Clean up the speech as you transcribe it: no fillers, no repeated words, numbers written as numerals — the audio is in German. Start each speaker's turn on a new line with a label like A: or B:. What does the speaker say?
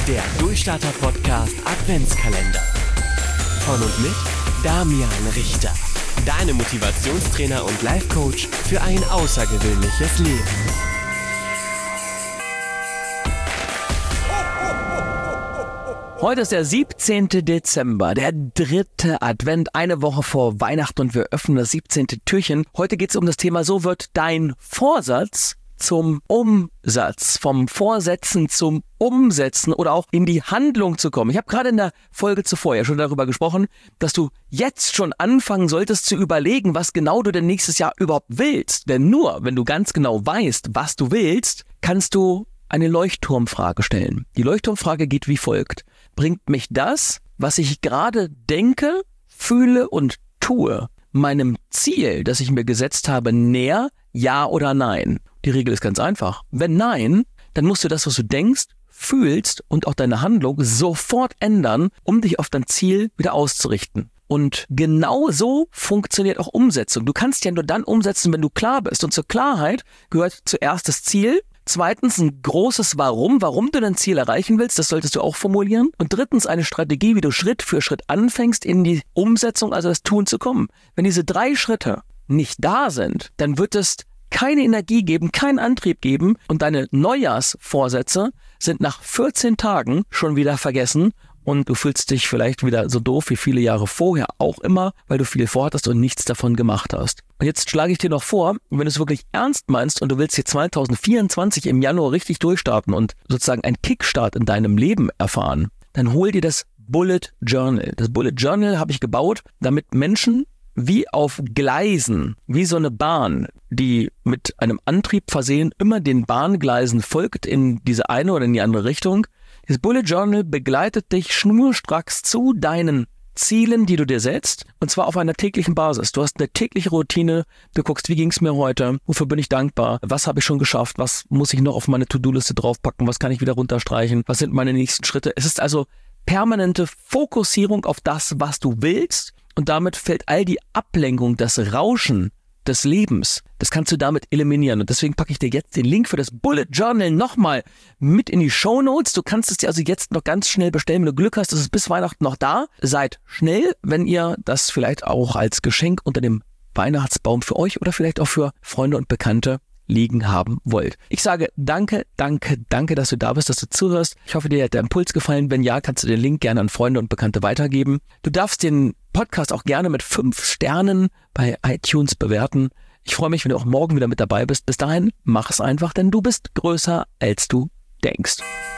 A: Der Durchstarter-Podcast Adventskalender. Von und mit Damian Richter. Deine Motivationstrainer und Life-Coach für ein außergewöhnliches Leben.
B: Heute ist der 17. Dezember, der 3. Advent, eine Woche vor Weihnachten und wir öffnen das 17. Türchen. Heute geht es um das Thema, so wird dein Vorsatz zum Umsatz, vom Vorsetzen zum Umsetzen oder auch in die Handlung zu kommen. Ich habe gerade in der Folge zuvor ja schon darüber gesprochen, dass du jetzt schon anfangen solltest zu überlegen, was genau du denn nächstes Jahr überhaupt willst. Denn nur, wenn du ganz genau weißt, was du willst, kannst du eine Leuchtturmfrage stellen. Die Leuchtturmfrage geht wie folgt. Bringt mich das, was ich gerade denke, fühle und tue, meinem Ziel, das ich mir gesetzt habe, näher, ja oder nein? Die Regel ist ganz einfach. Wenn nein, dann musst du das, was du denkst, fühlst und auch deine Handlung sofort ändern, um dich auf dein Ziel wieder auszurichten. Und genau so funktioniert auch Umsetzung. Du kannst ja nur dann umsetzen, wenn du klar bist. Und zur Klarheit gehört zuerst das Ziel. Zweitens ein großes Warum du dein Ziel erreichen willst, das solltest du auch formulieren. Und drittens eine Strategie, wie du Schritt für Schritt anfängst, in die Umsetzung, also das Tun zu kommen. Wenn diese 3 Schritte nicht da sind, dann wird es keine Energie geben, keinen Antrieb geben und deine Neujahrsvorsätze sind nach 14 Tagen schon wieder vergessen und du fühlst dich vielleicht wieder so doof wie viele Jahre vorher auch immer, weil du viel vorhattest und nichts davon gemacht hast. Und jetzt schlage ich dir noch vor, wenn du es wirklich ernst meinst und du willst hier 2024 im Januar richtig durchstarten und sozusagen einen Kickstart in deinem Leben erfahren, dann hol dir das Bullet Journal. Das Bullet Journal habe ich gebaut, damit Menschen wie auf Gleisen, wie so eine Bahn, die mit einem Antrieb versehen immer den Bahngleisen folgt in diese eine oder in die andere Richtung. Das Bullet Journal begleitet dich schnurstracks zu deinen Zielen, die du dir setzt, und zwar auf einer täglichen Basis. Du hast eine tägliche Routine, du guckst, wie ging es mir heute, wofür bin ich dankbar, was habe ich schon geschafft, was muss ich noch auf meine To-Do-Liste draufpacken, was kann ich wieder runterstreichen, was sind meine nächsten Schritte. Es ist also permanente Fokussierung auf das, was du willst, und damit fällt all die Ablenkung, das Rauschen des Lebens, das kannst du damit eliminieren. Und deswegen packe ich dir jetzt den Link für das Bullet Journal nochmal mit in die Shownotes. Du kannst es dir also jetzt noch ganz schnell bestellen. Wenn du Glück hast, ist es bis Weihnachten noch da. Seid schnell, wenn ihr das vielleicht auch als Geschenk unter dem Weihnachtsbaum für euch oder vielleicht auch für Freunde und Bekannte liegen haben wollt. Ich sage danke, dass du da bist, dass du zuhörst. Ich hoffe, dir hat der Impuls gefallen. Wenn ja, kannst du den Link gerne an Freunde und Bekannte weitergeben. Du darfst den Podcast auch gerne mit 5 Sternen bei iTunes bewerten. Ich freue mich, wenn du auch morgen wieder mit dabei bist. Bis dahin, mach es einfach, denn du bist größer, als du denkst.